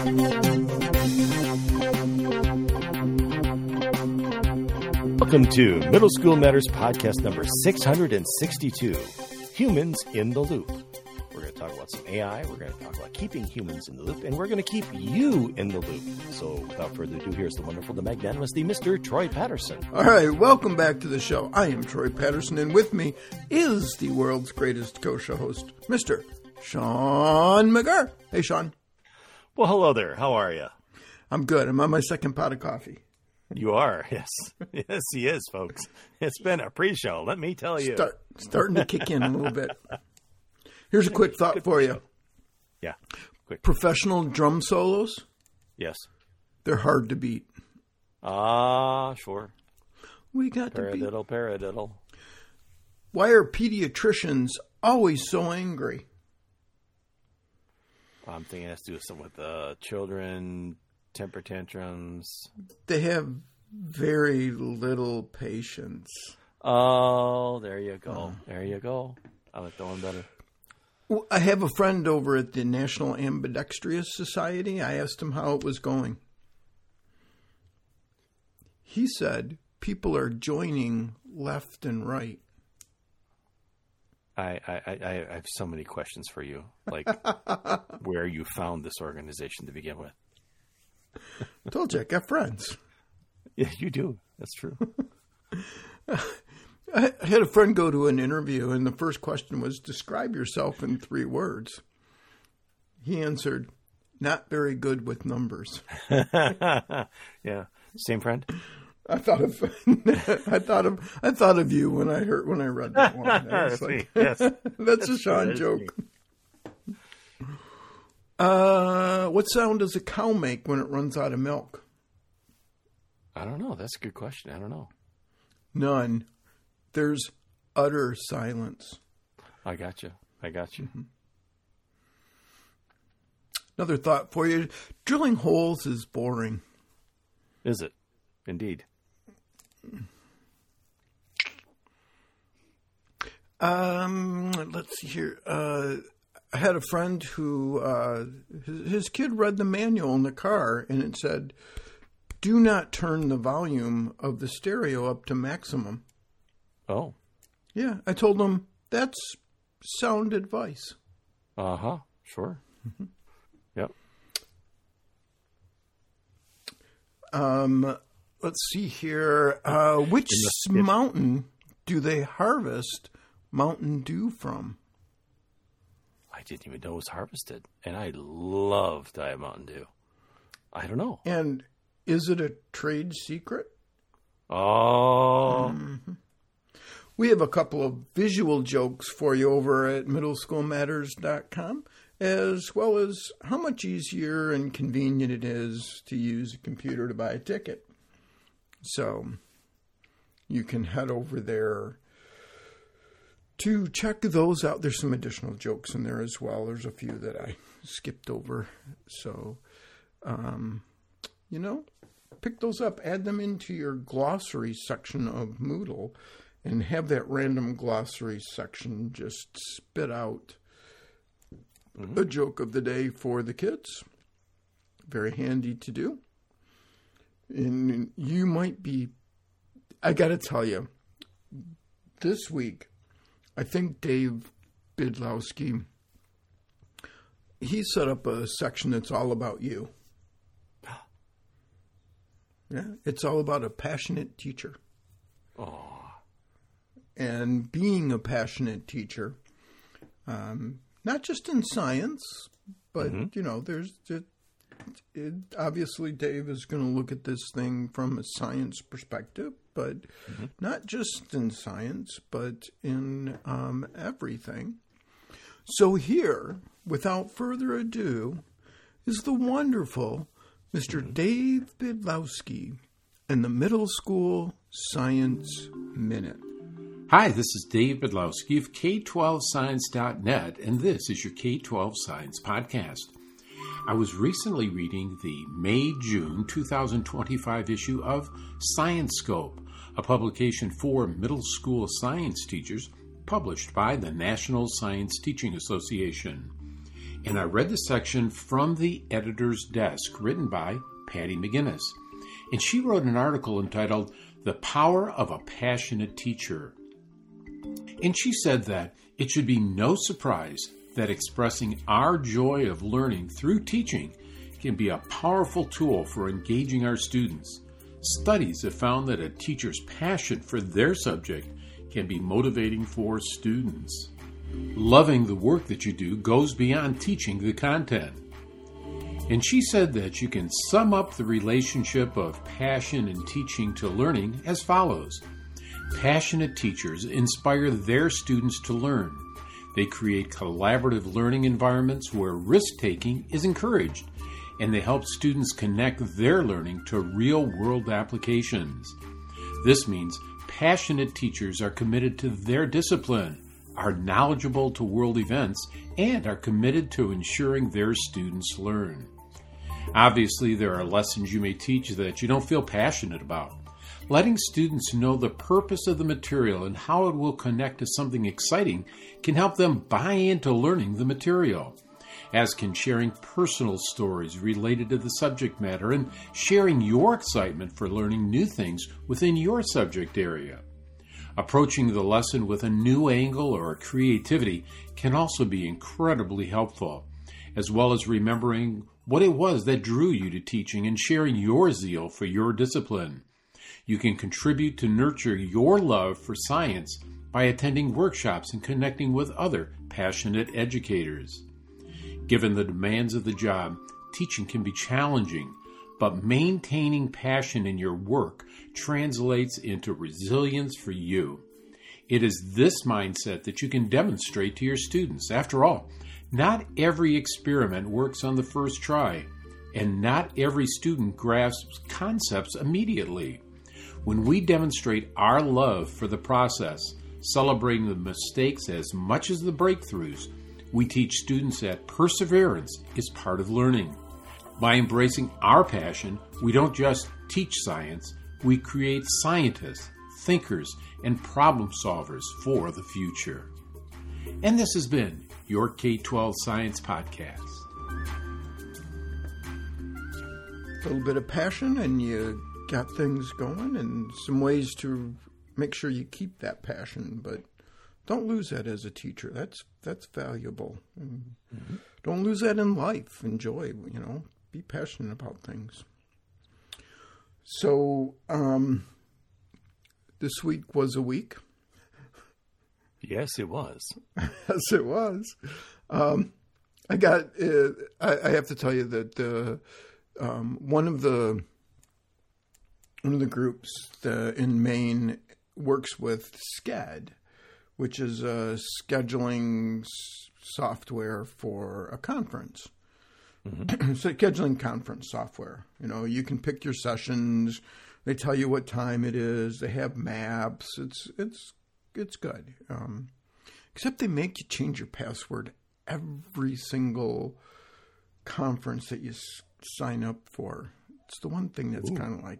Welcome to Middle School Matters podcast number 662, Humans in the Loop. We're going to talk about some AI, we're going to talk about keeping humans in the loop, and we're going to keep you in the loop. So without further ado, here's the wonderful, the magnanimous, the Mr. Troy Patterson. All right, welcome back to the show. I am Troy Patterson, and with me is the world's greatest Kosha host, Mr. Sean McGarr. Hey, Sean. Well, hello there. How are you? I'm good. I'm on my second pot of coffee. You are, yes. Yes, he is, folks. It's been a pre-show, let me tell you. Starting to kick in a little bit. Here's a quick thought for you. Yeah, quick. Professional drum solos? Yes. They're hard to beat. Sure. We got to beat. Paradiddle. Why are pediatricians always so angry? I'm thinking it has to do with something with children, temper tantrums. They have very little patience. Oh, there you go. There you go. I like that one better. Well, I have a friend over at the National Ambidextrous Society. I asked him how it was going. He said people are joining left and right. I have so many questions for you, like where you found this organization to begin with. I told you, I got friends. Yeah, you do. That's true. I had a friend go to an interview, and the first question was, describe yourself in 3 words. He answered, not very good with numbers. Yeah. Same friend? I thought of you when I read that one. I was like, yes. That's a Sean joke. What sound does a cow make when it runs out of milk? I don't know. That's a good question. I don't know. None. There's utter silence. I got you. Mm-hmm. Another thought for you. Drilling holes is boring. Is it? Indeed. Let's see here. I had a friend who his kid read the manual in the car, and it said, do not turn the volume of the stereo up to maximum. Oh. Yeah, I told him that's sound advice. Uh-huh, sure. Mm-hmm. Yep. Let's see here. Which mountain do they harvest Mountain Dew from? I didn't even know it was harvested, and I love Diet Mountain Dew. I don't know. And is it a trade secret? Oh. Mm-hmm. We have a couple of visual jokes for you over at middleschoolmatters.com, as well as how much easier and convenient it is to use a computer to buy a ticket. So you can head over there to check those out. There's some additional jokes in there as well. There's a few that I skipped over. So, pick those up, add them into your glossary section of Moodle, and have that random glossary section just spit out a joke of the day for the kids. Very handy to do. And you might be, I got to tell you, this week, I think Dave Bidlowski, he set up a section that's all about you. Yeah, it's all about a passionate teacher. Oh. And being a passionate teacher, not just in science, but, obviously Dave is going to look at this thing from a science perspective, but not just in science, but in everything. So here, without further ado, is the wonderful Mr. Dave Bidlowski and the Middle School Science Minute. Hi, this is Dave Bidlowski of K12Science.net, and this is your K12 Science Podcast. I was recently reading the May-June 2025 issue of Science Scope, a publication for middle school science teachers published by the National Science Teaching Association. and I read the section From the Editor's Desk, written by Patty McGinnis. And she wrote an article entitled The Power of a Passionate Teacher. And she said that it should be no surprise that expressing our joy of learning through teaching can be a powerful tool for engaging our students. Studies have found that a teacher's passion for their subject can be motivating for students. Loving the work that you do goes beyond teaching the content. And she said that you can sum up the relationship of passion and teaching to learning as follows. Passionate teachers inspire their students to learn. They create collaborative learning environments where risk-taking is encouraged, and they help students connect their learning to real-world applications. This means passionate teachers are committed to their discipline, are knowledgeable to world events, and are committed to ensuring their students learn. Obviously, there are lessons you may teach that you don't feel passionate about. Letting students know the purpose of the material and how it will connect to something exciting can help them buy into learning the material, as can sharing personal stories related to the subject matter and sharing your excitement for learning new things within your subject area. Approaching the lesson with a new angle or a creativity can also be incredibly helpful, as well as remembering what it was that drew you to teaching and sharing your zeal for your discipline. You can contribute to nurture your love for science by attending workshops and connecting with other passionate educators. Given the demands of the job, teaching can be challenging, but maintaining passion in your work translates into resilience for you. It is this mindset that you can demonstrate to your students. After all, not every experiment works on the first try, and not every student grasps concepts immediately. When we demonstrate our love for the process, celebrating the mistakes as much as the breakthroughs, we teach students that perseverance is part of learning. By embracing our passion, we don't just teach science, we create scientists, thinkers, and problem solvers for the future. And this has been your K-12 Science Podcast. A little bit of passion and you got things going, and some ways to make sure you keep that passion, but don't lose that as a teacher. That's valuable. Mm-hmm. Don't lose that in life. Enjoy, be passionate about things. So, this week was a week. Yes, it was. Yes, it was. I got. I have to tell you that one of the groups in Maine works with SCAD, which is a scheduling software for a conference. Mm-hmm. It's a scheduling conference software. You can pick your sessions. They tell you what time it is. They have maps. It's good. Except they make you change your password every single conference that you sign up for. It's the one thing that's kind of like,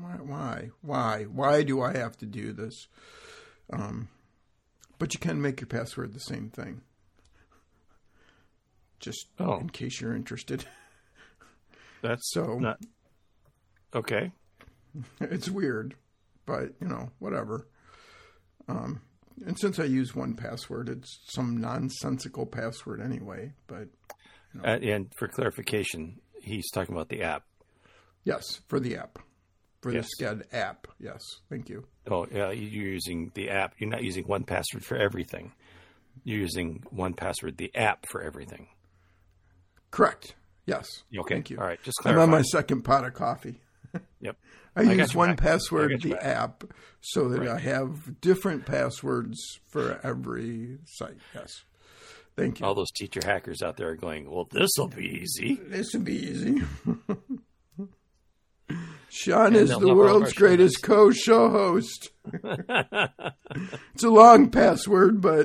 why do I have to do this? But you can make your password the same thing. Just in case you're interested. That's so not okay. It's weird, but whatever. And since I use 1Password, it's some nonsensical password anyway. But and for clarification, he's talking about the app. Yes, for the app. For the SCAD app, yes. Thank you. Oh, yeah, you're using the app. You're not using 1Password for everything. You're using 1Password, the app, for everything. Correct. Yes. Okay. Thank you. All right. Just clarify. I'm on my second pot of coffee. Yep. I use 1Password, the app, so that I have different passwords for every site. Yes. Thank you. All those teacher hackers out there are going, well, this will be easy. This will be easy. Sean is the world's greatest co-show host. It's a long password, but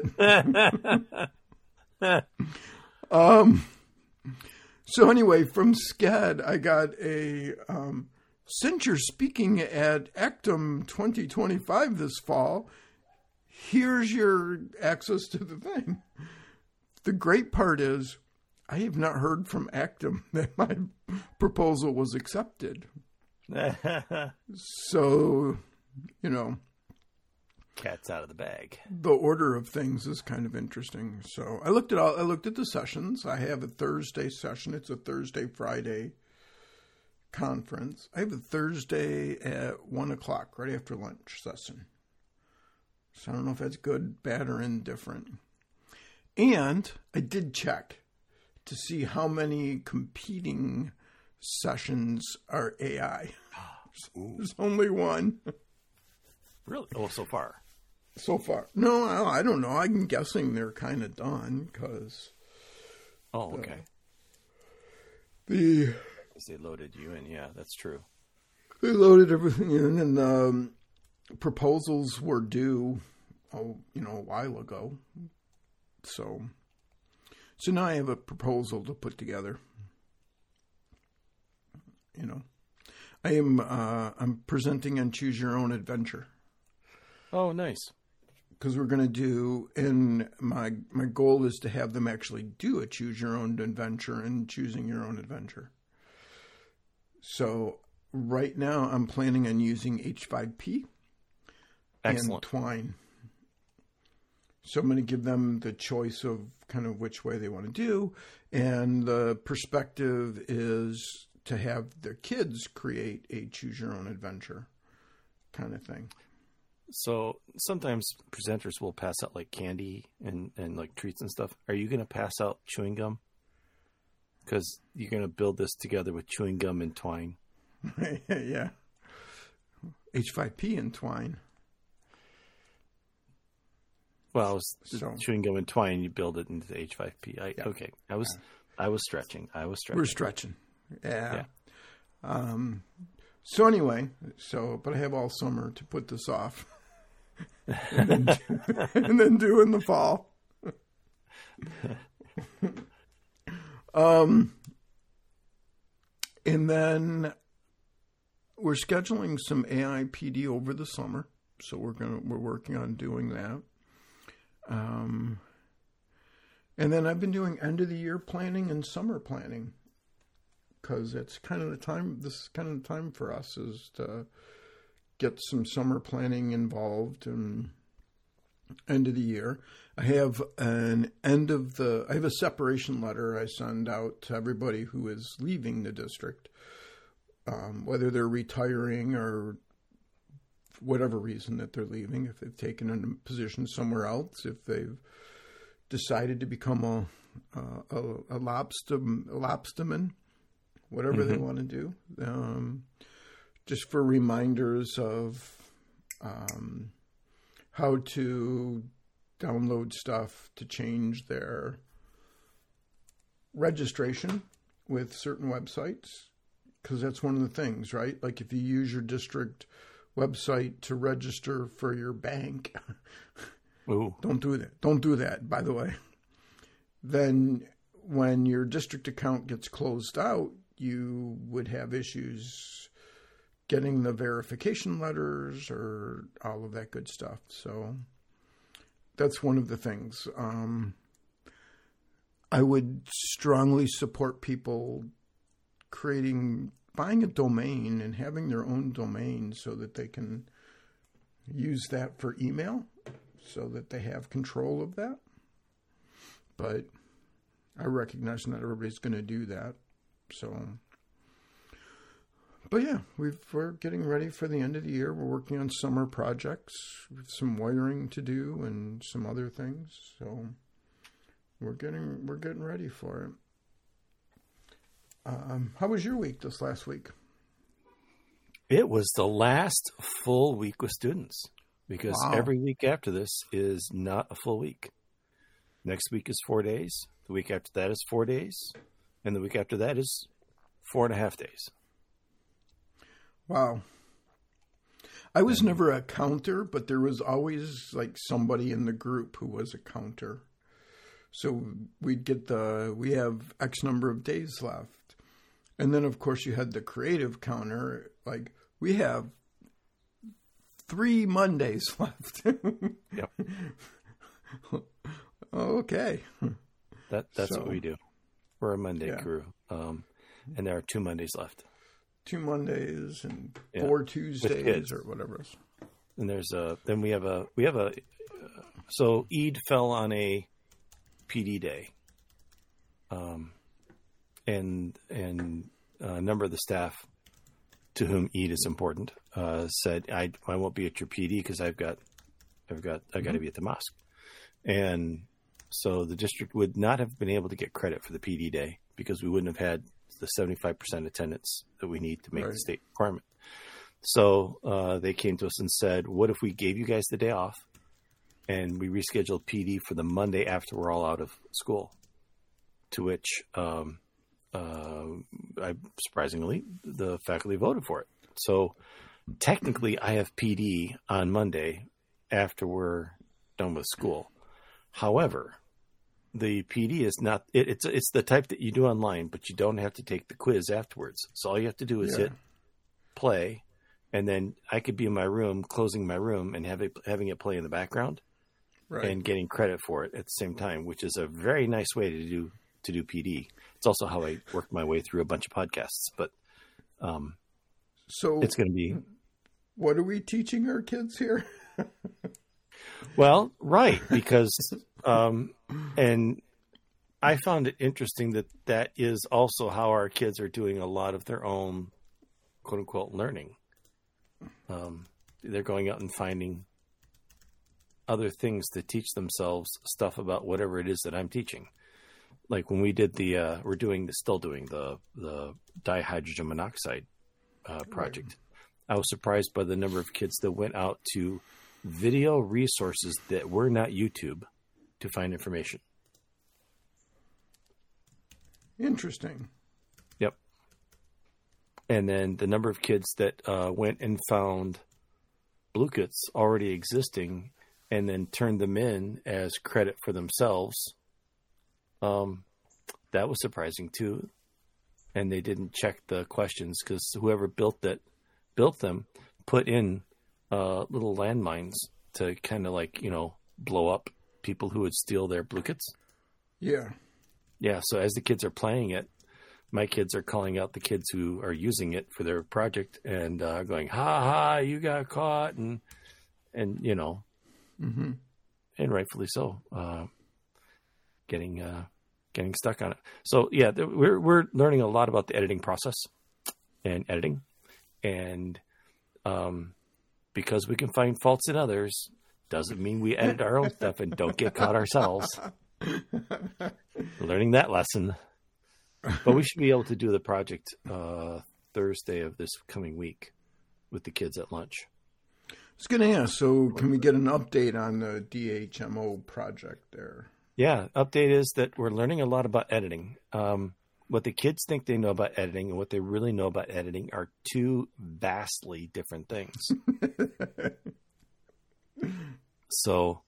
so anyway, from SCAD, I got a since you're speaking at Actum 2025 this fall, here's your access to the thing. The great part is I have not heard from Actum that my proposal was accepted. So, cat's out of the bag. The order of things is kind of interesting. So I looked at the sessions. I have a Thursday session. It's a Thursday, Friday conference. I have a Thursday at 1:00, right after lunch session. So I don't know if that's good, bad, or indifferent. And I did check to see how many competing sessions are AI. There's only one. Really? Oh, so far. So far. No, I don't know. I'm guessing they're kind of done because... Oh, okay. They loaded you in. Yeah, that's true. They loaded everything in, and proposals were due, a while ago. So now I have a proposal to put together. I'm presenting on Choose Your Own Adventure. Oh, nice. Because we're going to do, and my goal is to have them actually do a Choose Your Own Adventure and Choosing Your Own Adventure. So right now I'm planning on using H5P. Excellent. And Twine. So I'm going to give them the choice of kind of which way they want to do. And the perspective is to have their kids create a Choose Your Own Adventure kind of thing. So sometimes presenters will pass out like candy and like treats and stuff. Are you going to pass out chewing gum? Because you're going to build this together with chewing gum and Twine. Yeah. H5P and Twine. Well, chewing gum and Twine, you build it into the H5P. Yeah. Okay. I was stretching. We're stretching. Yeah. So anyway, but I have all summer to put this off. and then do in the fall. And then we're scheduling some AI PD over the summer. So we're working on doing that. And then I've been doing end of the year planning and summer planning. Because it's kind of the time. This is kind of the time for us is to get some summer planning involved and end of the year. I have I have a separation letter I send out to everybody who is leaving the district, whether they're retiring or whatever reason that they're leaving. If they've taken a position somewhere else, if they've decided to become a lobsterman. Whatever they want to do, just for reminders of how to download stuff to change their registration with certain websites, because that's one of the things, right? Like if you use your district website to register for your bank, don't do that. Don't do that, by the way. Then when your district account gets closed out, you would have issues getting the verification letters or all of that good stuff. So that's one of the things. I would strongly support people buying a domain and having their own domain so that they can use that for email, so that they have control of that. But I recognize not everybody's going to do that. But yeah, we're getting ready for the end of the year. We're working on summer projects with some wiring to do and some other things. So we're getting ready for it. How was your week this last week? It was the last full week with students because every week after this is not a full week. Next week is 4 days. The week after that is 4 days. And the week after that is 4.5 days. Wow. I was never a counter, but there was always like somebody in the group who was a counter. So we have X number of days left. And then, of course, you had the creative counter. Like, we have 3 Mondays left. Yep. Okay. That's what we do. We're a Monday crew. And there are 2 Mondays left. 2 Mondays and 4 Tuesdays or whatever else. And there's so Eid fell on a PD day. And a number of the staff to whom Eid is important said, I won't be at your PD because I've got to be at the mosque. And so the district would not have been able to get credit for the PD day because we wouldn't have had the 75% attendance that we need to make the state requirement. So they came to us and said, what if we gave you guys the day off and we rescheduled PD for the Monday after we're all out of school? To which, surprisingly, the faculty voted for it. So technically I have PD on Monday after we're done with school. However, the PD is not, it's the type that you do online, but you don't have to take the quiz afterwards. So all you have to do is hit play, and then I could be in my room, closing my room and having it play in the background and getting credit for it at the same time, which is a very nice way to do PD. It's also how I worked my way through a bunch of podcasts, but so it's going to be. What are we teaching our kids here? Well, right, because and I found it interesting that is also how our kids are doing a lot of their own quote unquote learning. They're going out and finding other things to teach themselves stuff about whatever it is that I'm teaching. Like when we did still doing the dihydrogen monoxide project. I was surprised by the number of kids that went out to video resources that were not YouTube to find information. Interesting. Yep. And then the number of kids that went and found Blue Kits already existing and then turned them in as credit for themselves. That was surprising too. And they didn't check the questions because whoever built them put in little landmines to kind of blow up people who would steal their Blue Kits. Yeah. Yeah. So as the kids are playing it, my kids are calling out the kids who are using it for their project and going, ha ha, you got caught. And and rightfully so, getting stuck on it. So yeah, we're learning a lot about the editing process and editing. And because we can find faults in others doesn't mean we edit our own stuff and don't get caught ourselves. We're learning that lesson. But we should be able to do the project Thursday of this coming week with the kids at lunch. I was going to ask, so can we get an update on the DHMO project there? Yeah, update is that we're learning a lot about editing. What the kids think they know about editing and what they really know about editing are two vastly different things. So,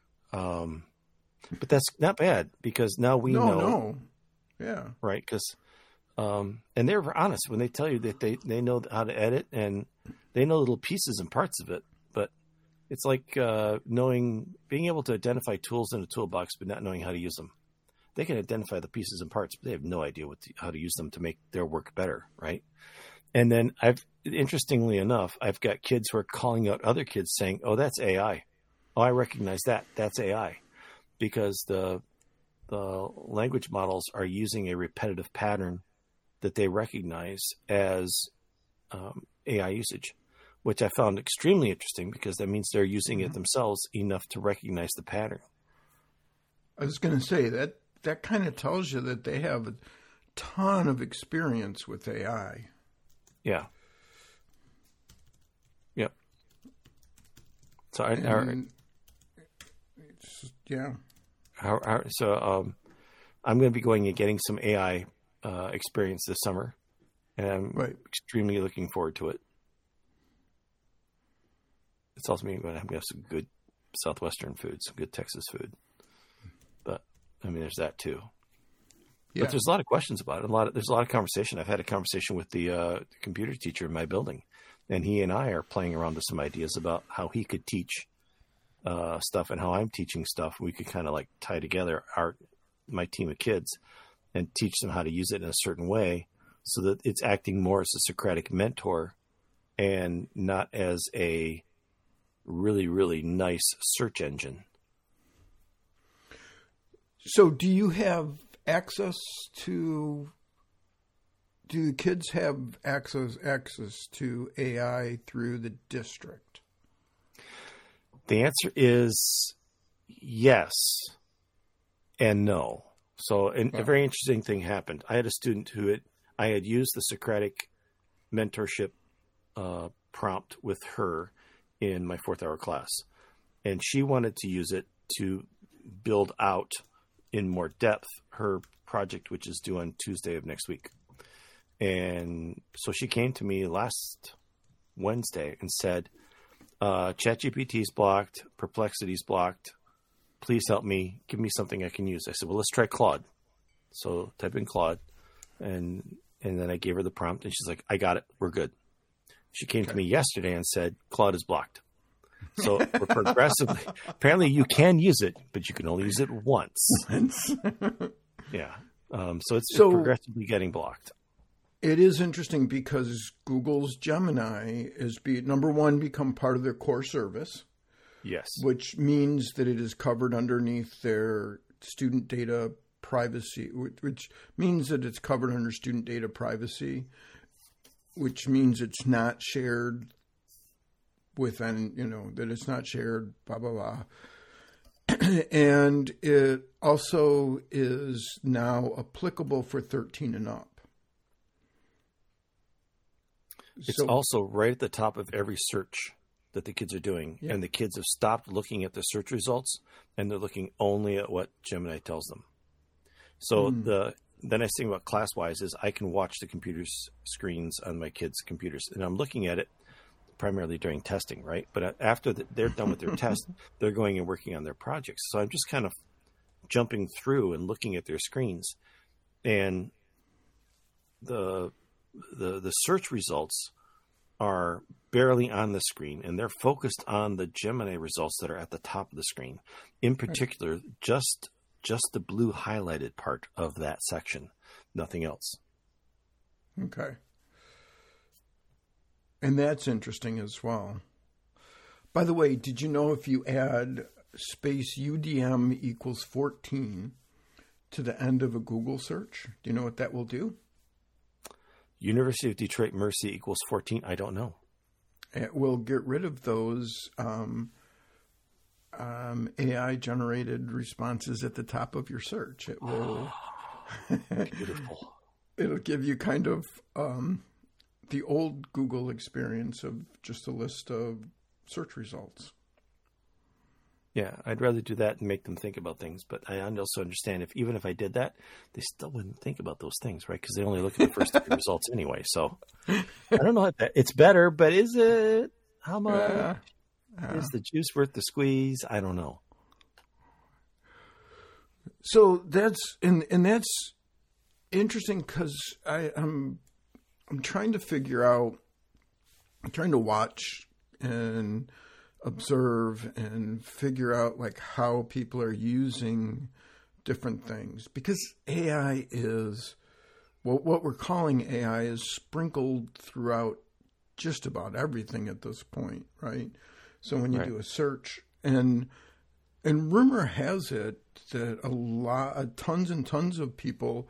but that's not bad because now we know. No. Yeah. Right. Because, and they're honest when they tell you that they know how to edit and they know little pieces and parts of it, but it's like being able to identify tools in a toolbox, but not knowing how to use them. They can identify the pieces and parts, but they have no idea how to use them to make their work better. Right. And then interestingly enough, I've got kids who are calling out other kids saying, oh, that's AI. Oh, I recognize that. That's AI. Because the language models are using a repetitive pattern that they recognize as AI usage, which I found extremely interesting because that means they're using it themselves enough to recognize the pattern. I was going to say that kind of tells you that they have a ton of experience with AI. Yeah. Yep. So yeah. So I'm going to be going and getting some AI experience this summer, and I'm extremely looking forward to it. It's also going to have some good Southwestern food, some good Texas food. But I mean, there's that too. Yeah. But there's a lot of questions about it. There's a lot of conversation. I've had a conversation with the computer teacher in my building, and he and I are playing around with some ideas about how he could teach stuff and how I'm teaching stuff. We could kind of like tie together my team of kids and teach them how to use it in a certain way so that it's acting more as a Socratic mentor and not as a really, really nice search engine. So do you have access to, do the kids have access to AI through the district? The answer is yes and no. So a very interesting thing happened. I had a student I had used the Socratic mentorship prompt with her in my 4th hour class. And she wanted to use it to build out in more depth her project, which is due on Tuesday of next week. And so she came to me last Wednesday and said, ChatGPT is blocked, Perplexity is blocked. Please help me. Give me something I can use. I said, well, let's try Claude. So type in Claude. And then I gave her the prompt and she's like, I got it. We're good. She came to me yesterday and said, Claude is blocked. So we're progressively, apparently you can use it, but you can only use it once. Yeah. So it's progressively getting blocked. It is interesting because Google's Gemini is number one, become part of their core service. Yes. Which means that it is covered underneath their student data privacy, which means that it's covered under student data privacy, which means it's not shared with, that it's not shared, blah, blah, blah. And it also is now applicable for 13 and up. It's also right at the top of every search that the kids are doing. Yeah. And the kids have stopped looking at the search results and they're looking only at what Gemini tells them. So the nice thing about ClassWise is I can watch the computer's screens on my kids' computers and I'm looking at it primarily during testing, right? But after they're done with their test, they're going and working on their projects. So I'm just kind of jumping through and looking at their screens, and the search results are barely on the screen, and they're focused on the Gemini results that are at the top of the screen. In particular, just the blue highlighted part of that section, nothing else. Okay. And that's interesting as well. By the way, did you know if you add space UDM equals 14 to the end of a Google search, do you know what that will do? University of Detroit Mercy equals 14? I don't know. It will get rid of those AI-generated responses at the top of your search. It will. Beautiful. It'll give you kind of the old Google experience of just a list of search results. Yeah, I'd rather do that and make them think about things. But I also understand even if I did that, they still wouldn't think about those things, right? Because they only look at the first three results anyway. So I don't know. It's better, but is it? How much? Is the juice worth the squeeze? I don't know. So that's interesting because I'm trying to figure out. I'm trying to watch and observe and figure out like how people are using different things, because AI is what we're calling AI is sprinkled throughout just about everything at this point, right? So when you do a search, and rumor has it that tons and tons of people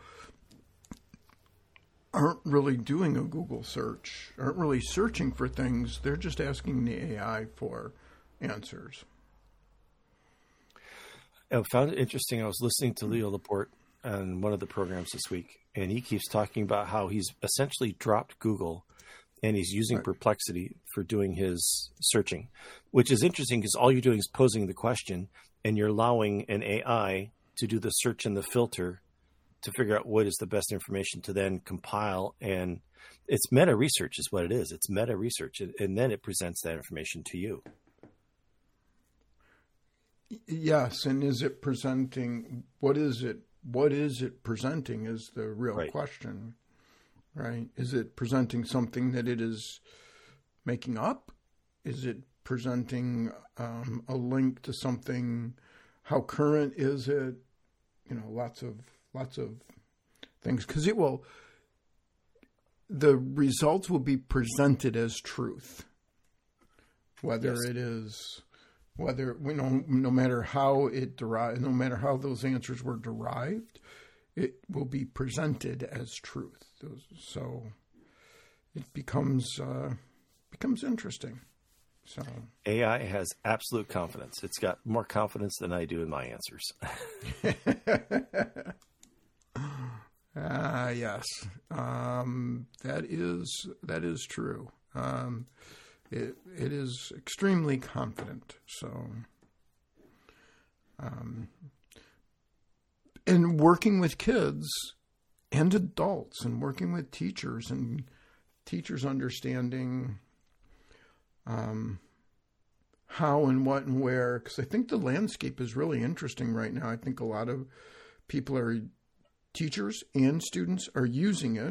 aren't really doing a Google search, aren't really searching for things. They're just asking the AI for answers. I found it interesting. I was listening to Leo Laporte on one of the programs this week, and he keeps talking about how he's essentially dropped Google and he's using Perplexity for doing his searching, which is interesting because all you're doing is posing the question and you're allowing an AI to do the search and the filter to figure out what is the best information to then compile. And it's meta research is what it is. It's meta research. And then it presents that information to you. Yes. And is it presenting, what is it presenting is the real question, right? Is it presenting something that it is making up? Is it presenting a link to something? How current is it? You know, lots of things, because the results will be presented as truth, whether Yes. it is, no matter how no matter how those answers were derived, it will be presented as truth. So it becomes interesting. So AI has absolute confidence. It's got more confidence than I do in my answers. Yes, that is true. It is extremely confident. So, and working with kids and adults, and working with teachers, and teachers understanding how and what and where, because I think the landscape is really interesting right now. I think a lot of teachers and students are using it.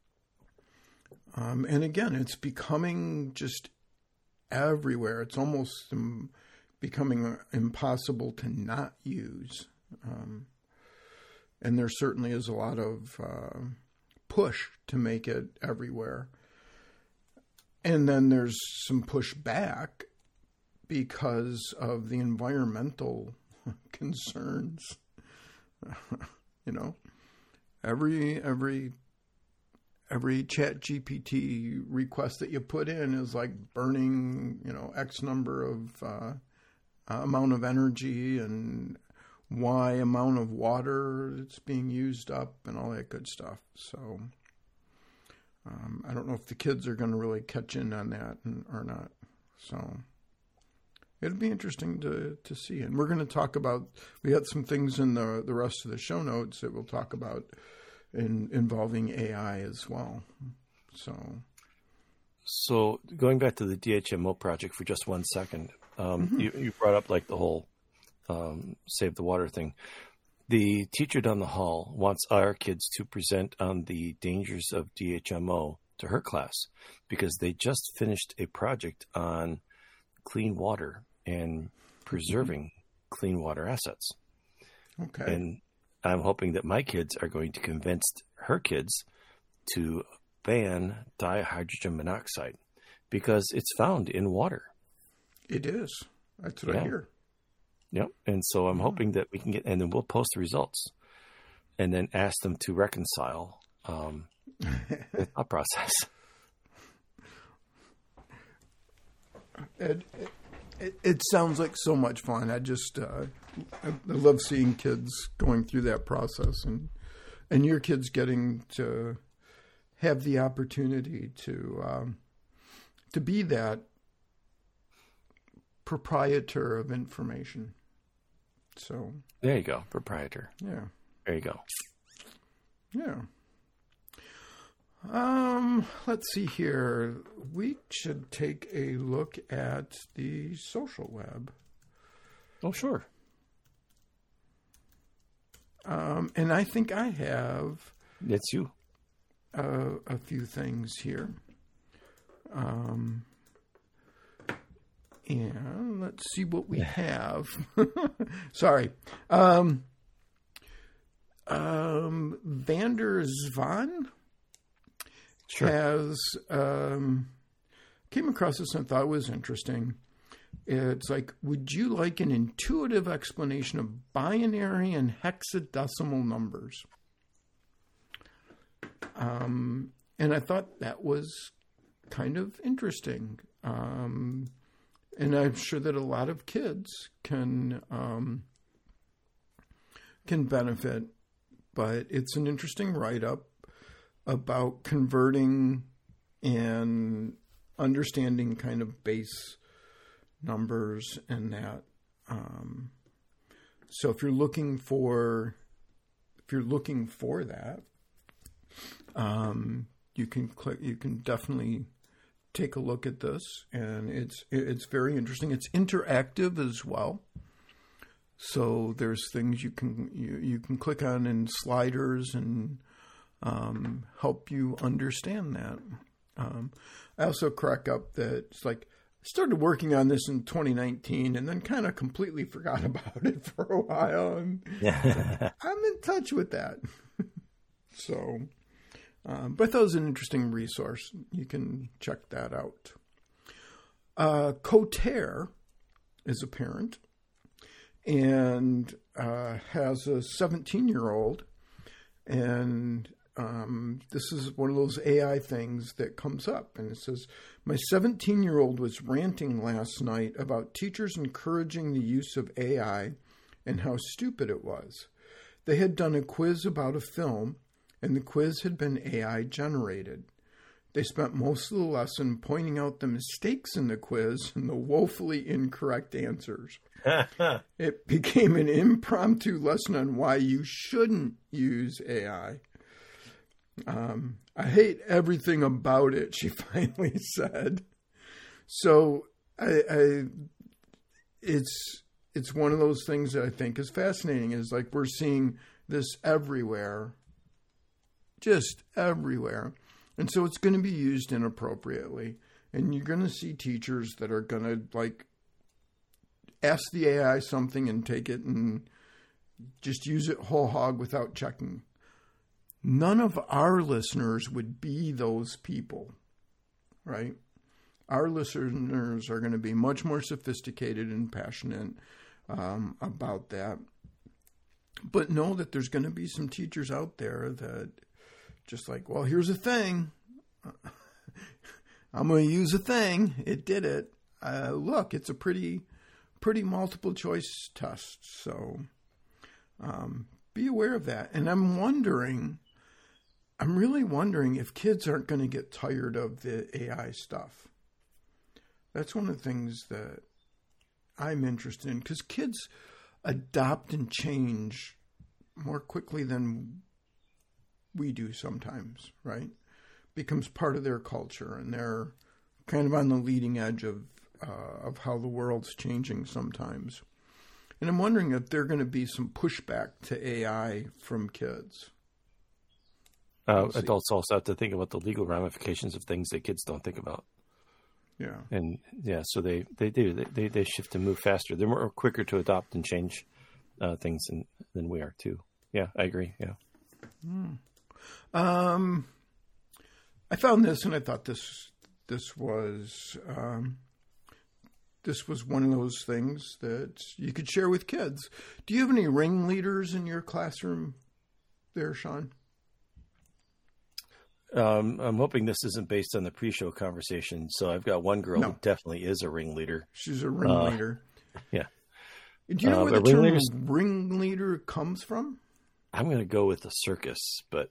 And again, it's becoming just everywhere. It's almost becoming impossible to not use. And there certainly is a lot of push to make it everywhere. And then there's some pushback because of the environmental concerns. Every ChatGPT request that you put in is like burning, X number of amount of energy and Y amount of water that's being used up and all that good stuff. So I don't know if the kids are going to really catch in on that or not. So it'll be interesting to see. And we're going to talk about, we got some things in the rest of the show notes that we'll talk about involving AI as well. So going back to the DHMO project for just 1 second, you brought up like the whole save the water thing. The teacher down the hall wants our kids to present on the dangers of DHMO to her class because they just finished a project on clean water and preserving clean water assets. Okay. And I'm hoping that my kids are going to convince her kids to ban dihydrogen monoxide because it's found in water. It is. That's what I hear. Yep. And so I'm hoping that we can get, and then we'll post the results and then ask them to reconcile the thought process. It sounds like so much fun. I love seeing kids going through that process and your kids getting to have the opportunity to be that proprietor of information. So there you go, proprietor. Yeah. There you go. Yeah. Let's see here. We should take a look at the social web. Oh, sure. And I think I have... It's you. A few things here. And let's see what we have. Sorry. Vander Zvan has came across this and thought it was interesting. It's like, would you like an intuitive explanation of binary and hexadecimal numbers? And I thought that was kind of interesting. And I'm sure that a lot of kids can benefit, but it's an interesting write-up about converting and understanding kind of base numbers and that. So if you're looking for that, you can definitely take a look at this, and it's very interesting. It's interactive as well. So there's things you can click on in sliders and help you understand that. I also crack up that it's like I started working on this in 2019 and then kind of completely forgot about it for a while. And I'm in touch with that. So, but I thought it was an interesting resource. You can check that out. Coterre is a parent and has a 17-year-old, and this is one of those AI things that comes up, and it says, my 17-year-old was ranting last night about teachers encouraging the use of AI and how stupid it was. They had done a quiz about a film, and the quiz had been AI generated. They spent most of the lesson pointing out the mistakes in the quiz and the woefully incorrect answers. It became an impromptu lesson on why you shouldn't use AI. I hate everything about it, she finally said. So it's one of those things that I think is fascinating, is like we're seeing this everywhere, just everywhere. And so it's going to be used inappropriately. And you're going to see teachers that are going to like ask the AI something and take it and just use it whole hog without checking. None of our listeners would be those people, right? Our listeners are going to be much more sophisticated and passionate about that. But know that there's going to be some teachers out there that just like, well, here's a thing. I'm going to use a thing. It did it. Look, it's a pretty multiple choice test. So be aware of that. And I'm really wondering if kids aren't going to get tired of the AI stuff. That's one of the things that I'm interested in, because kids adopt and change more quickly than we do sometimes, right? Becomes part of their culture, and they're kind of on the leading edge of how the world's changing sometimes. And I'm wondering if there's going to be some pushback to AI from kids. Adults also have to think about the legal ramifications of things that kids don't think about. Yeah. And yeah, so they do. They shift and move faster. They're more quicker to adopt and change things than we are too. Yeah, I agree. Yeah. I found this, and I thought this was one of those things that you could share with kids. Do you have any ringleaders in your classroom there, Sean? I'm hoping this isn't based on the pre-show conversation. So I've got one girl who definitely is a ringleader. She's a ringleader. Yeah. Do you know where the term ringleader comes from? I'm going to go with the circus, but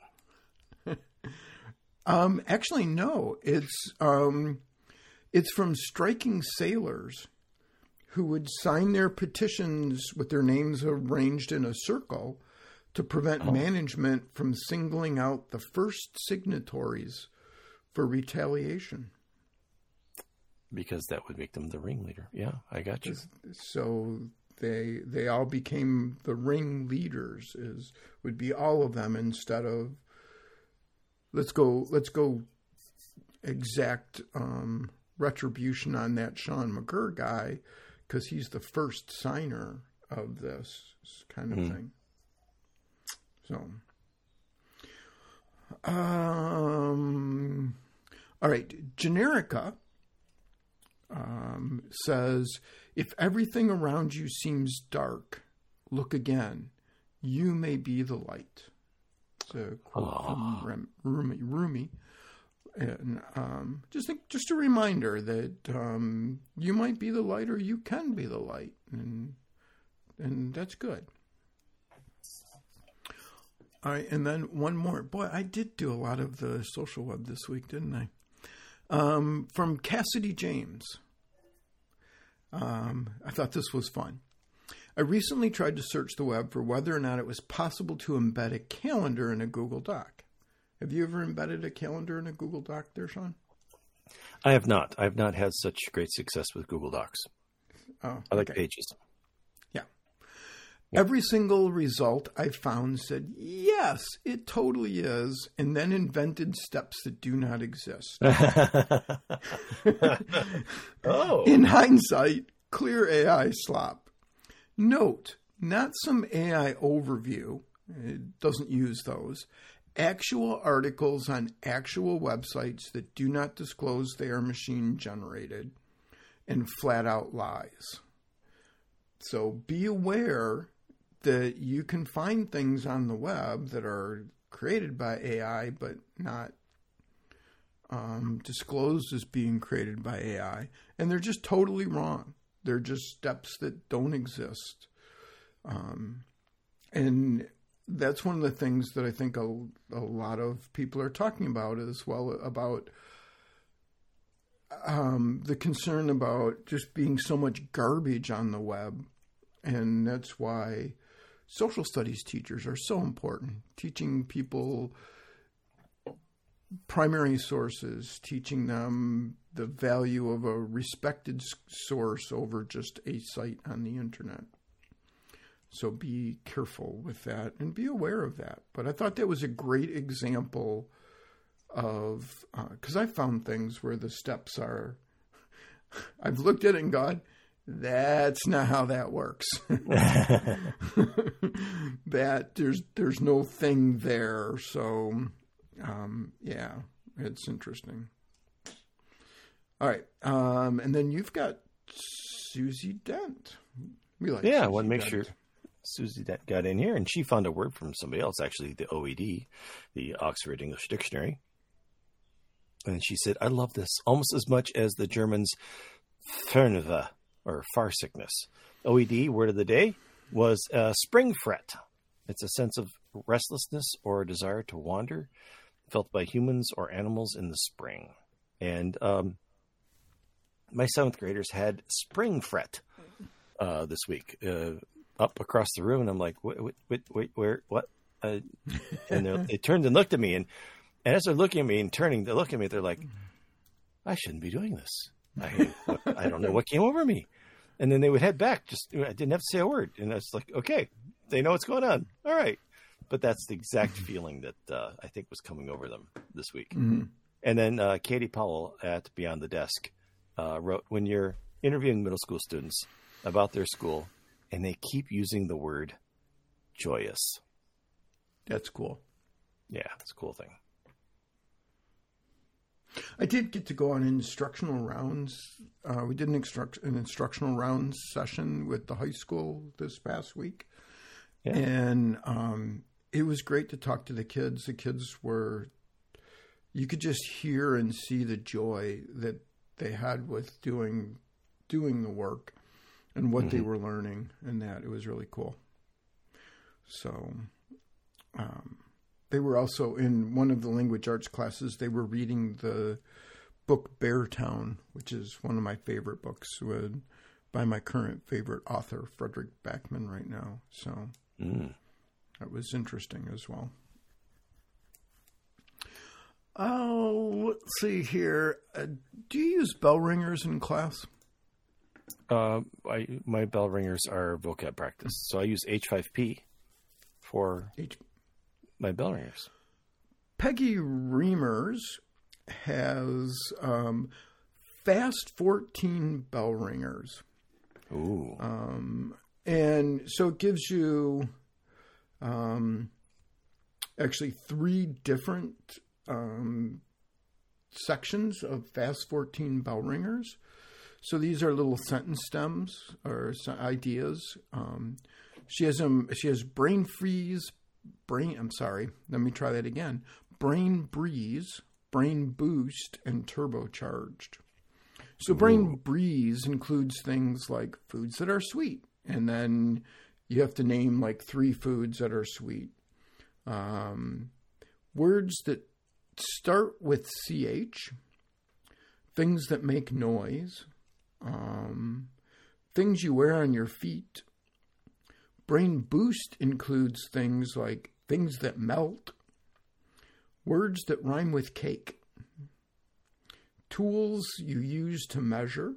actually, no. It's from striking sailors who would sign their petitions with their names arranged in a circle to prevent management from singling out the first signatories for retaliation. Because that would make them the ringleader. Yeah, I got you. So they all became the ringleaders. Would be all of them, instead of let's go exact retribution on that Sean McGurr guy because he's the first signer of this kind of thing. So, all right. Generica says, if everything around you seems dark, look again. You may be the light. It's a quote from Rumi. And just a reminder that you might be the light, or you can be the light, and that's good. All right, and then one more. Boy, I did do a lot of the social web this week, didn't I? From Cassidy James. I thought this was fun. I recently tried to search the web for whether or not it was possible to embed a calendar in a Google Doc. Have you ever embedded a calendar in a Google Doc there, Sean? I have not. I have not had such great success with Google Docs. Oh, I like Pages. Yeah. Every single result I found said, yes, it totally is, and then invented steps that do not exist. In hindsight, clear AI slop. Note, not some AI overview. It doesn't use those. actual articles on actual websites that do not disclose they are machine generated and flat out lies. So be aware that you can find things on the web that are created by AI but not disclosed as being created by AI. And they're just totally wrong. They're just steps that don't exist. And that's one of the things that I think a lot of people are talking about as well, about the concern about just being so much garbage on the web. And that's why social studies teachers are so important. Teaching people primary sources, teaching them the value of a respected source over just a site on the internet. So be careful with that and be aware of that. But I thought that was a great example of, because I found things where the steps are, I've looked at it and gone, that's not how that works. That there's no thing there. So, yeah, it's interesting. All right. And then you've got Susie Dent. We like I want to make sure Susie Dent got in here, and she found a word from somebody else, actually, the OED, the Oxford English Dictionary. And she said, I love this almost as much as the Germans' Fernweh, or far sickness. OED, word of the day, was spring fret. It's a sense of restlessness or a desire to wander felt by humans or animals in the spring. And my 7th graders had spring fret this week up across the room. And I'm like, wait, where, what? And they turned and looked at me. And as they're looking at me and turning to look at me, they're like, I shouldn't be doing this. I don't know what came over me. And then they would head back. I didn't have to say a word. And I was like, okay, they know what's going on. All right. But that's the exact feeling that I think was coming over them this week. Mm-hmm. And then Katie Powell at Beyond the Desk wrote, when you're interviewing middle school students about their school and they keep using the word joyous. That's cool. Yeah, it's a cool thing. I did get to go on instructional rounds. We did an instructional rounds session with the high school this past week. Yeah. And it was great to talk to the kids. The kids were, you could just hear and see the joy that they had with doing the work and what they were learning, and that it was really cool. So they were also in one of the language arts classes. They were reading the book Beartown, which is one of my favorite books by my current favorite author, Frederick Backman, right now. So that was interesting as well. Oh, let's see here. Do you use bell ringers in class? My bell ringers are vocab practice. So I use H5P for my bell ringers. Peggy Reimers has Fast 14 bell ringers. Ooh. And so it gives you actually 3 different sections of Fast 14 bell ringers. So these are little sentence stems or ideas. She has brain freeze, let me try that again. Brain breeze, brain boost, and turbocharged. So brain breeze includes things like foods that are sweet. And then you have to name like 3 foods that are sweet. Words that start with CH, things that make noise, things you wear on your feet. Brain boost includes things like things that melt, words that rhyme with cake, tools you use to measure.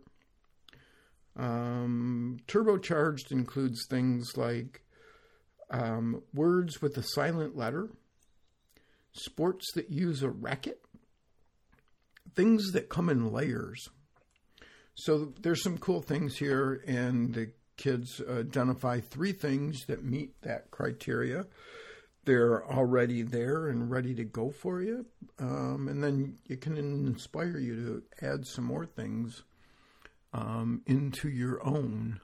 Turbocharged includes things like words with a silent letter, sports that use a racket, things that come in layers. So there's some cool things here, and the kids identify 3 things that meet that criteria. they're already there and ready to go for you. And then it can inspire you to add some more things into your own.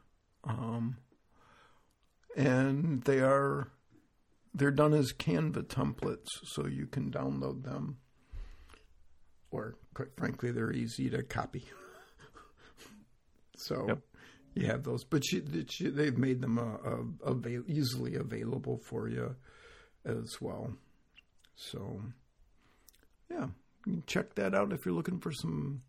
And they're done as Canva templates, so you can download them. Or, quite frankly, they're easy to copy. So you have those. But they've made them easily available for you as well. So, yeah, you can check that out if you're looking for some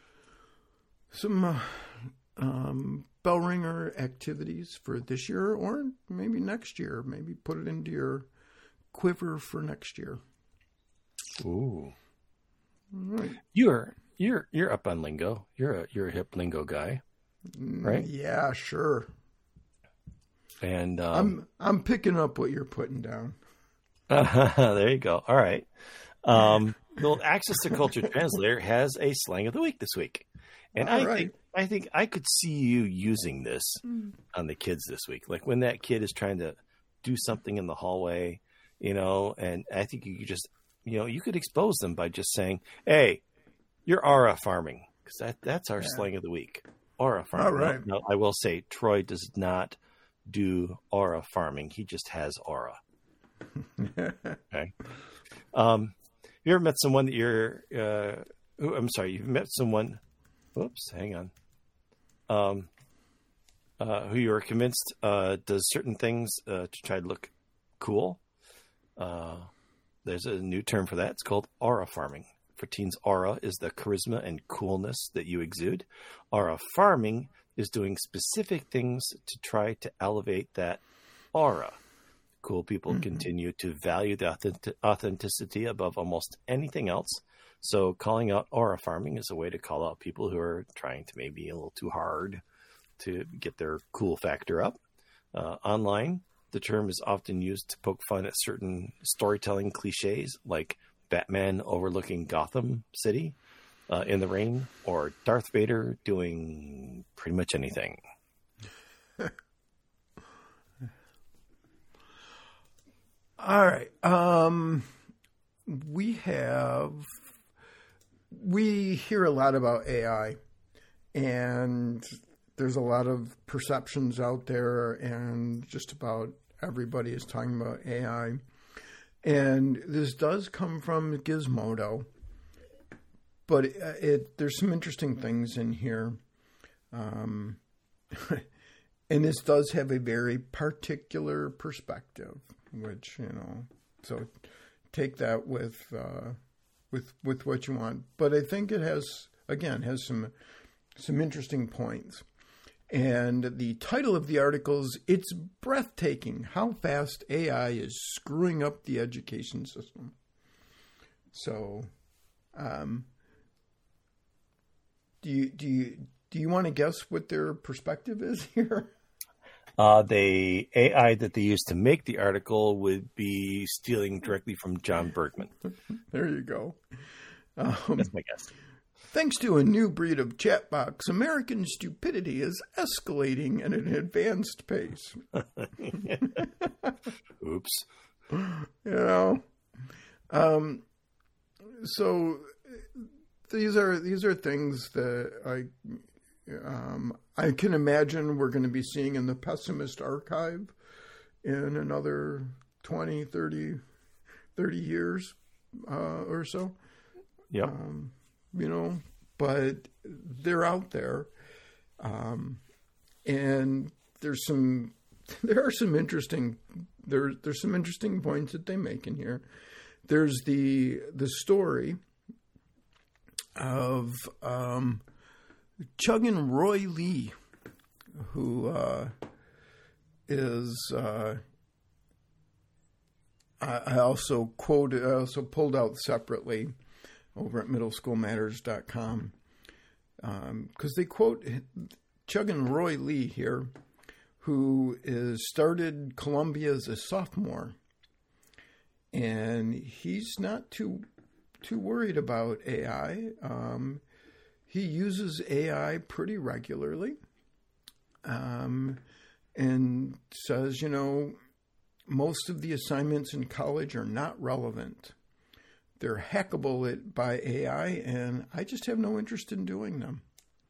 bell ringer activities for this year, or maybe next year. Maybe put it into your quiver for next year. Ooh, Right. you're up on lingo. You're a hip lingo guy, right? Yeah, sure. And I'm picking up what you're putting down. there you go. All right. The Access to Culture Translator has a slang of the week this week, and I think I could see you using this on the kids this week. Like when that kid is trying to do something in the hallway, and I think you could just, you could expose them by just saying, "Hey, you're aura farming," because that's our slang of the week. Aura farming. All right. Now, I will say Troy does not do aura farming. He just has aura. Okay. You ever met someone that you've met someone. Whoops, hang on. Who you were convinced does certain things to try to look cool. There's a new term for that. It's called aura farming. For teens, aura is the charisma and coolness that you exude. Aura farming is doing specific things to try to elevate that aura. Cool people continue to value the authenticity above almost anything else. So calling out aura farming is a way to call out people who are trying to maybe a little too hard to get their cool factor up. Online, the term is often used to poke fun at certain storytelling cliches like Batman overlooking Gotham City in the rain, or Darth Vader doing pretty much anything. All right. We hear a lot about AI, and there's a lot of perceptions out there, and just about everybody is talking about AI. And this does come from Gizmodo, but there's some interesting things in here. And this does have a very particular perspective, which, so take that with what you want. But I think it has some interesting points. And the title of the article is, "It's Breathtaking How Fast AI is Screwing Up the Education System." So, do you want to guess what their perspective is here? The AI that they used to make the article would be stealing directly from John Bergman. There you go. That's my guess. Thanks to a new breed of chatbots, American stupidity is escalating at an advanced pace. Oops. So these are things that I can imagine we're going to be seeing in the Pessimist Archive in another 20, 30 years or so. Yep. But they're out there. And there are some interesting points that they make in here. There's the story of Chuggan Roy Lee, who is I also pulled out separately over at middleschoolmatters.com, because they quote Chuggan Roy Lee here, who started Columbia as a sophomore, and he's not too worried about AI. He uses AI pretty regularly, and says, most of the assignments in college are not relevant. They're hackable by AI, and I just have no interest in doing them.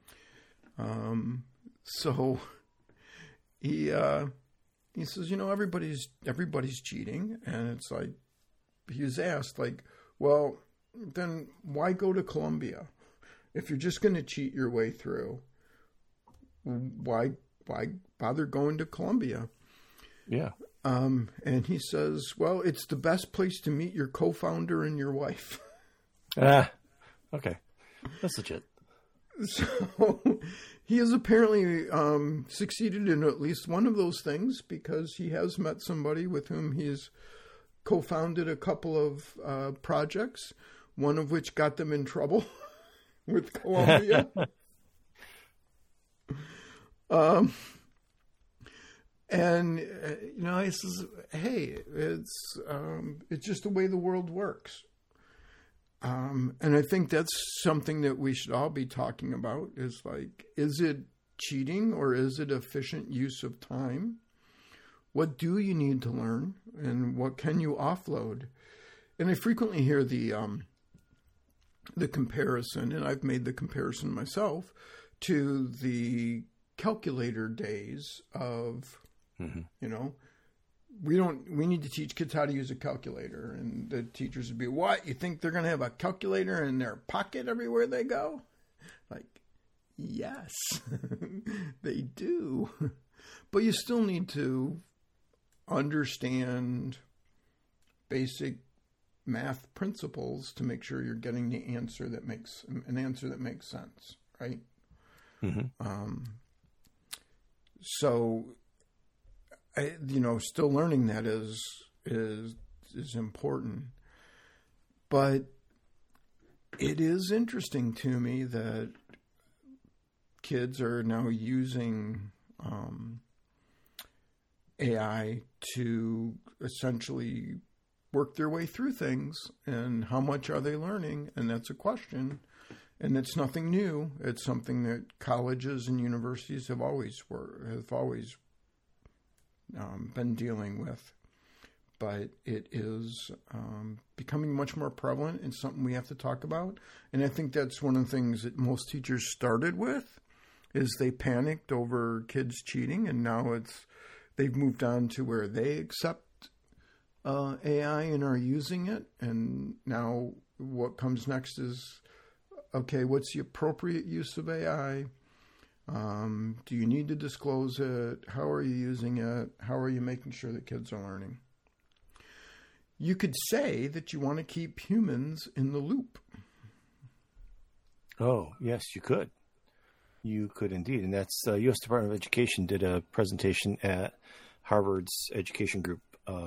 So he says, everybody's cheating, and it's like he was asked, like, well, then why go to Columbia if you're just going to cheat your way through? Why bother going to Columbia? Yeah. And he says, well, it's the best place to meet your co-founder and your wife. Okay. That's legit. So he has apparently succeeded in at least one of those things, because he has met somebody with whom he's co-founded a couple of projects, one of which got them in trouble with Columbia. And he says, "Hey, it's just the way the world works." And I think that's something that we should all be talking about. Is like, is it cheating or is it efficient use of time? What do you need to learn, and what can you offload? And I frequently hear the comparison, and I've made the comparison myself, to the calculator days of, we need to teach kids how to use a calculator. And the teachers would be, what? You think they're going to have a calculator in their pocket everywhere they go? Like, yes, they do. But you still need to understand basic math principles to make sure you're getting an answer that makes sense, right? So, still learning that is important. But it is interesting to me that kids are now using AI to essentially work their way through things, and how much are they learning? And that's a question. And it's nothing new. It's something that colleges and universities have always been dealing with. But it is becoming much more prevalent, and something we have to talk about. And I think that's one of the things that most teachers started with, is they panicked over kids cheating, and now they've moved on to where they accept AI and are using it. And now what comes next is, okay, what's the appropriate use of AI? Do you need to disclose it? How are you using it? How are you making sure that kids are learning? You could say that you want to keep humans in the loop. Oh, yes, you could. You could indeed. And that's U.S. Department of Education did a presentation at Harvard's Education Group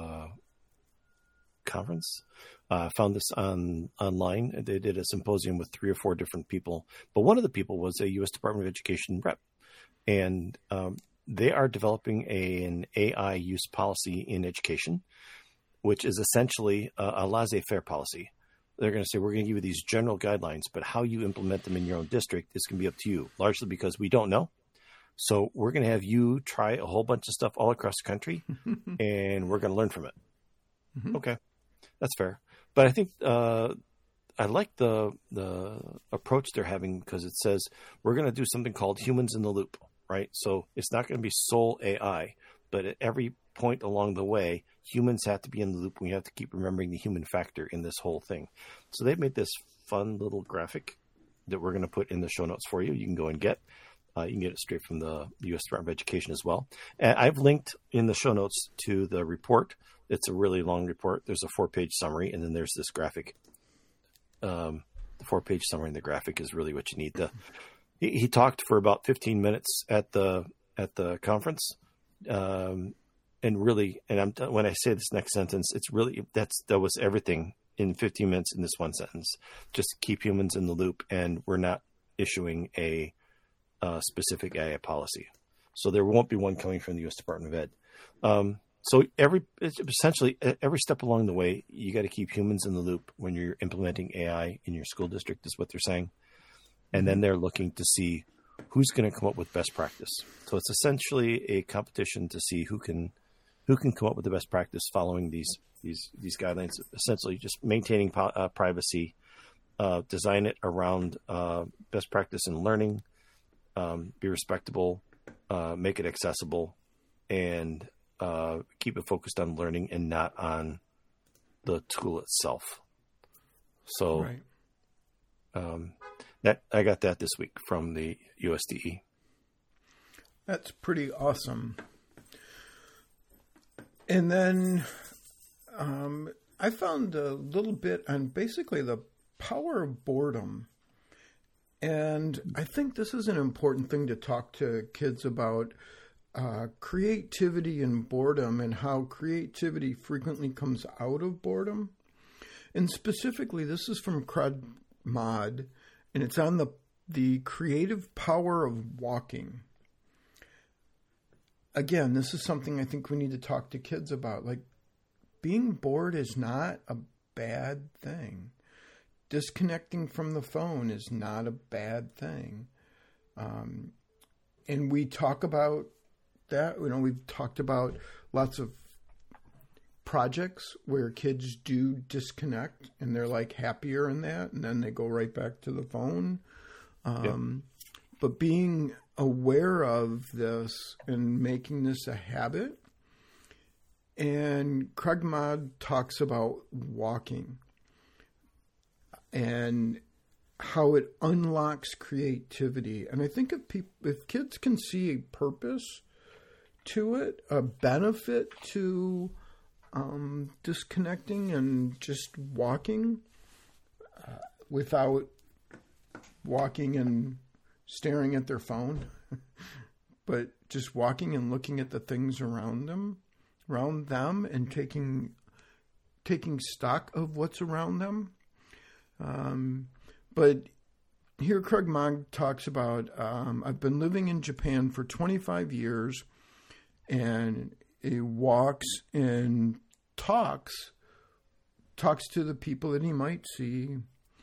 conference. Found this online. They did a symposium with 3 or 4 different people, but one of the people was a U.S. Department of Education rep, and they are developing an AI use policy in education, which is essentially a laissez-faire policy. They're going to say, we're going to give you these general guidelines, but how you implement them in your own district is going to be up to you, largely because we don't know. So we're going to have you try a whole bunch of stuff all across the country, and we're going to learn from it. Okay, that's fair. But I think I like the approach they're having, because it says we're going to do something called humans in the loop, right? So it's not going to be sole AI, but at every point along the way, humans have to be in the loop. We have to keep remembering the human factor in this whole thing. So they've made this fun little graphic that we're going to put in the show notes for you. You can go and get. You can get it straight from the U.S. Department of Education as well. And I've linked in the show notes to the report. It's a really long report. There's a 4-page summary, and then there's this graphic. The 4-page summary and the graphic is really what you need. He talked for about 15 minutes at the conference, and when I say this next sentence, it's really that was everything in 15 minutes in this one sentence. Just keep humans in the loop, and we're not issuing a specific AI policy. So there won't be one coming from the U.S. Department of Ed. So essentially every step along the way, you got to keep humans in the loop when you're implementing AI in your school district, is what they're saying. And then they're looking to see who's going to come up with best practice. So it's essentially a competition to see who can who can come up with the best practice following these guidelines, essentially just maintaining privacy, design it around best practice in learning, be respectable, make it accessible, and keep it focused on learning and not on the tool itself. So that I got that this week from the USDE. That's pretty awesome. And then I found a little bit on basically the power of boredom. And I think this is an important thing to talk to kids about, creativity and boredom, and how creativity frequently comes out of boredom. And specifically, this is from Craig Mod, and it's on the creative power of walking. Again, this is something I think we need to talk to kids about. Like, being bored is not a bad thing. Disconnecting from the phone is not a bad thing. And we talk about that. We've talked about lots of projects where kids do disconnect and they're like happier in that, and then they go right back to the phone. But being aware of this and making this a habit. And Craig Mod talks about walking and how it unlocks creativity. And I think if kids can see a purpose to it, a benefit to disconnecting and just walking without walking and staring at their phone, but just walking and looking at the things around them and taking stock of what's around them. But here Craig Mod talks about, I've been living in Japan for 25 years, and he walks and talks to the people that he might see.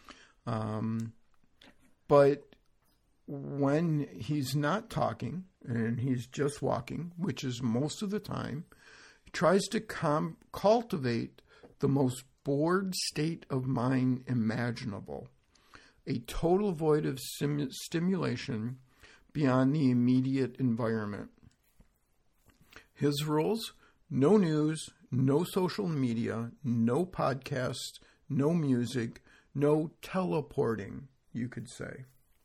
But when he's not talking and he's just walking, which is most of the time, he tries to cultivate the most bored state of mind imaginable, a total void of stimulation beyond the immediate environment. His rules: no news, no social media, no podcasts, no music, no teleporting, you could say.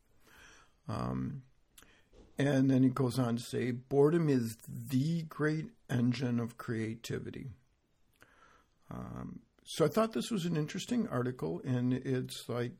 And then he goes on to say, boredom is the great engine of creativity. So I thought this was an interesting article, and it's like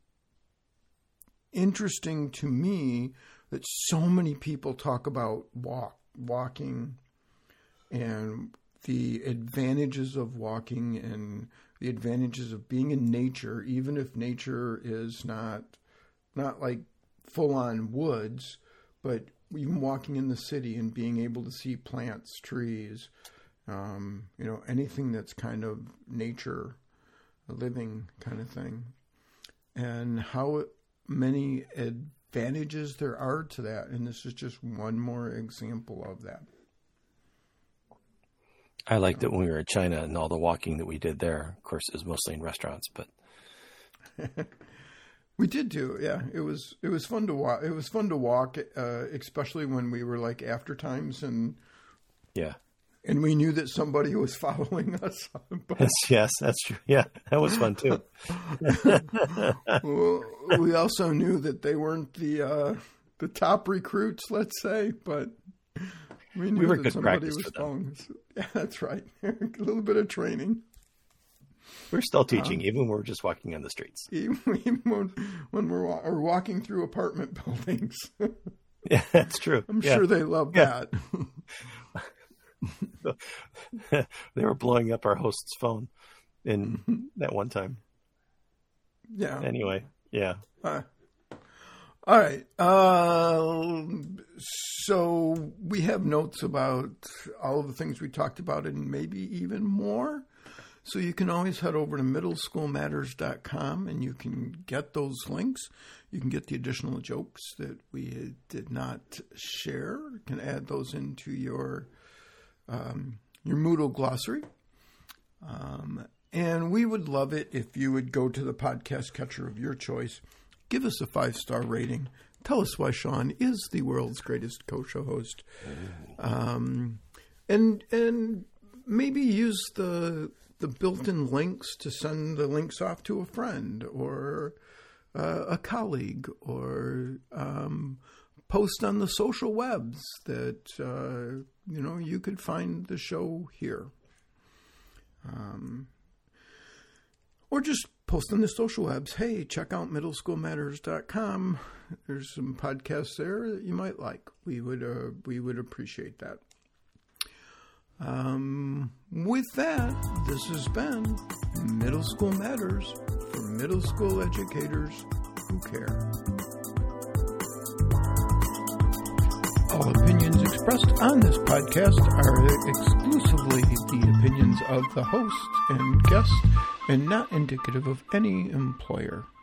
interesting to me that so many people talk about walking and the advantages of walking and the advantages of being in nature, even if nature is not like full-on woods, but even walking in the city and being able to see plants, trees, anything that's kind of nature, a living kind of thing, and how many advantages there are to that. And this is just one more example of that. I liked it when we were in China and all the walking that we did there. Of course, it was mostly in restaurants, but we did do, yeah. It was fun to walk. It was fun to walk, especially when we were like after times, and and we knew that somebody was following us. Yes, that's true. Yeah, that was fun too. Well, we also knew that they weren't the top recruits, let's say, but we knew that somebody was following us. Yeah, that's right. A little bit of training. We're still teaching, even when we're just walking on the streets. Even when we're walking through apartment buildings. Yeah, that's true. I'm sure they love that. They were blowing up our host's phone in that one time. Yeah. Anyway, yeah. All right. So we have notes about all of the things we talked about and maybe even more. So you can always head over to middleschoolmatters.com and you can get those links. You can get the additional jokes that we did not share. You can add those into your your Moodle glossary. And we would love it if you would go to the podcast catcher of your choice, give us a 5-star rating, tell us why Sean is the world's greatest co-show host, and maybe use the built-in links to send the links off to a friend or a colleague, or post on the social webs that you could find the show here. Or just post on the social webs. Hey, check out middleschoolmatters.com. There's some podcasts there that you might like. We would appreciate that. With that, this has been Middle School Matters for middle school educators who care. All opinions expressed on this podcast are exclusively the opinions of the host and guest and not indicative of any employer.